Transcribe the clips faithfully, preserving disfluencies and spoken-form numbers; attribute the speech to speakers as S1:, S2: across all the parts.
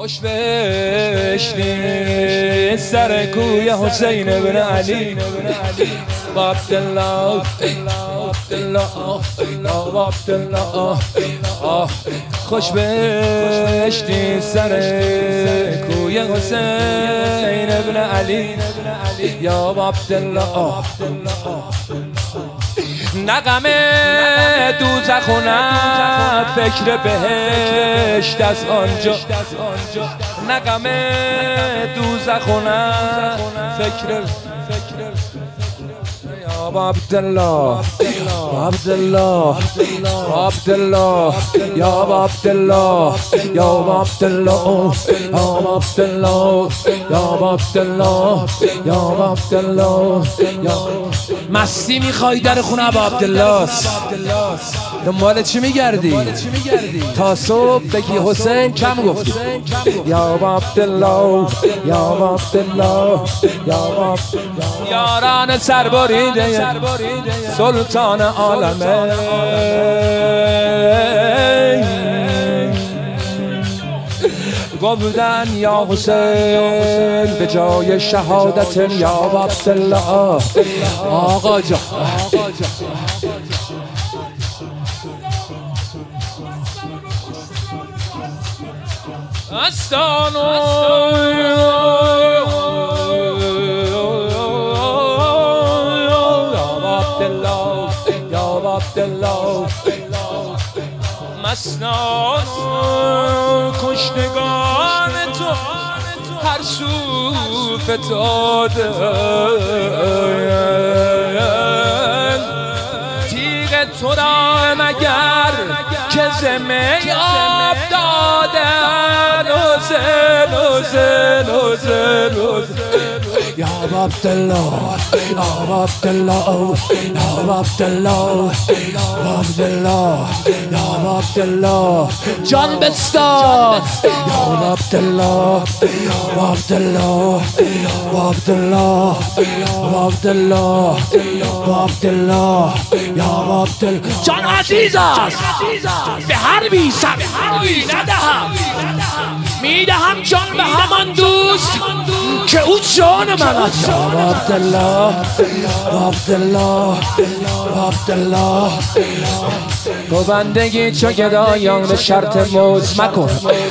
S1: خوش بشنی سر کوی حسین بن علی با عبدالله عبدالله عبدالله خوش بشنی سر کوی حسین بن علی یا عبدالله. نغم دوزخ و نه فکر بهشت از آنجا، نغم دوزخ و نه فکر یا عبدالله عبدالله عبدالله یا عبدالله یا عبدالله یا عبدالله یا عبدالله یا عبدالله. مستی میخوای در خونه ابا عبدالله، دنبال چی میگردی؟ تا صبح بگی حسین کم گفتی. یا عبدالله یا عبدالله یا یاران سربریده سلطان عالمه گفتن یا حسین به جای شهادت یا عبدالله. آقا جان استانو عبدالله مسنان کشتگان تو هر سو فتاده تیغ تو را مگر که زمه آب دادن حسین حسین حسین حسین یا عبدالله یا عبدالله یا عبدالله یا عبدالله یا عبدالله جان بستان یا عبدالله یا عبدالله یا عبدالله یا عبدالله یا عبدالله یا عبدالله. جان عزیز است به هر بی سر ندهم، میدهم جان به همان دوست که او جان من است. یا عبدالله یا عبدالله یا عبدالله. تو بندگی چو گدایان به شرط موز مکن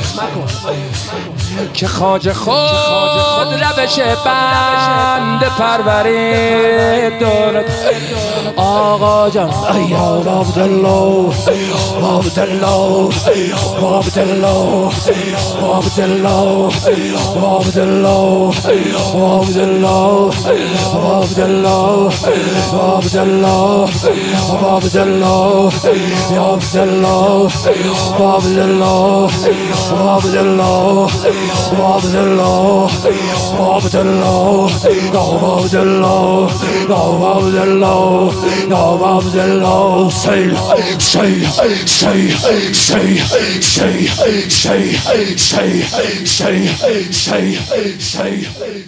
S1: که خواجه خود روش بنده پروری دارد. آقا جان یا عبدالله عبدالله عبدالله عبدالله عبدالله عبدالله عبدالله عبدالله عبدالله یا عبدالله عبدالله عبدالله عبدالله عبدالله عبدالله عبدالله عبدالله. say say say say say say say say say say